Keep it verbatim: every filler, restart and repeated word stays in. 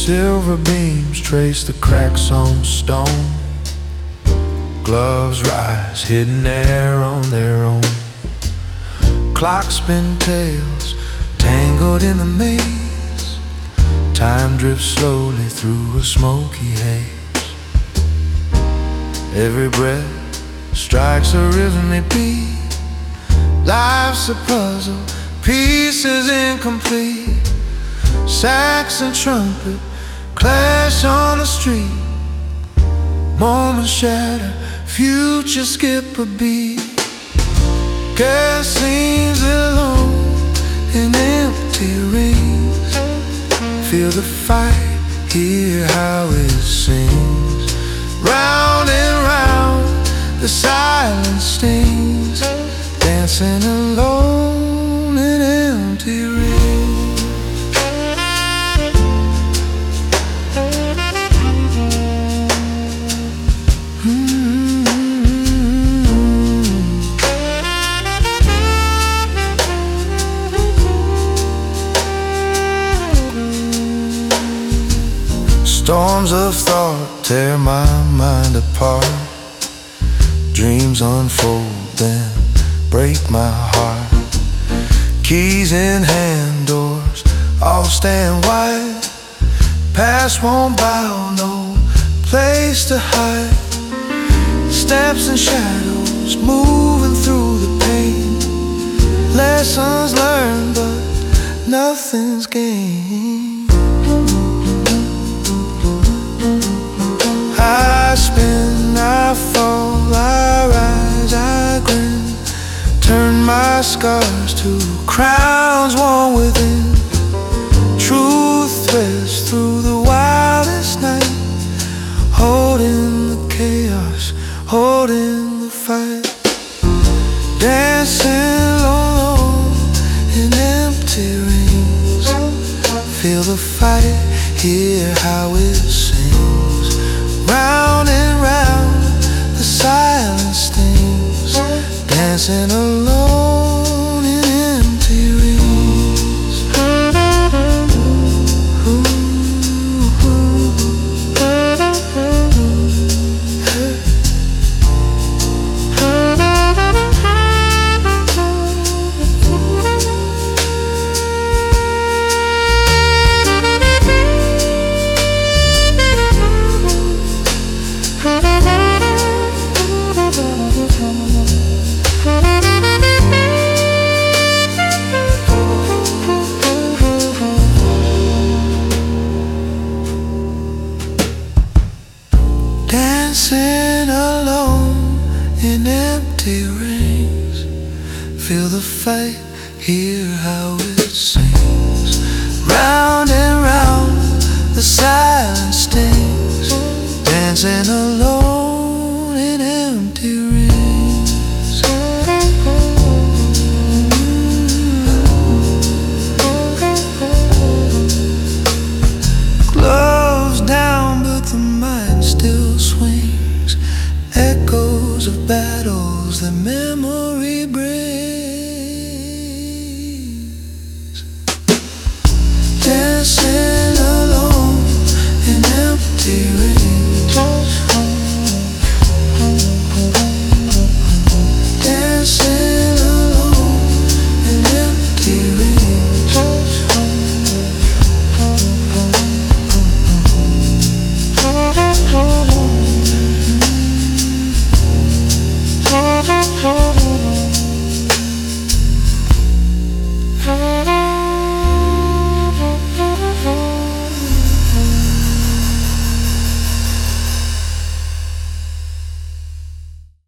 Silver beams trace the cracks on stone. Gloves rise, hidden there on their own. Clocks spin tales, tangled in the maze. Time drifts slowly through a smoky haze. Every breath strikes a rhythmic beat. Life's a puzzle, pieces incomplete. Sax and trumpet clash on the street. Moments shatter, future skip a beat. Gas seems alone in empty rings. Feel the fight, hear how it sings. Round and round, the silence stings. Dancing alone in empty rings. Storms of thought tear my mind apart. Dreams unfold, then break my heart. Keys in hand, doors all stand wide. Past won't bow, no place to hide. Steps and shadows moving through the pain. Lessons learned, but nothing's gained. I spin, I fall, I rise, I grin. Turn my scars to crowns worn within. Truth threads through the wildest night. Holding the chaos, holding the fight. Dancing alone in empty rings. Feel the fight, hear how it sings. Round and round, the silence stings. Dancing alone in empty rings. Ooh, dancing alone in empty rings. Feel the fight, hear how it sings. Round and round, the silence stings. Dancing alone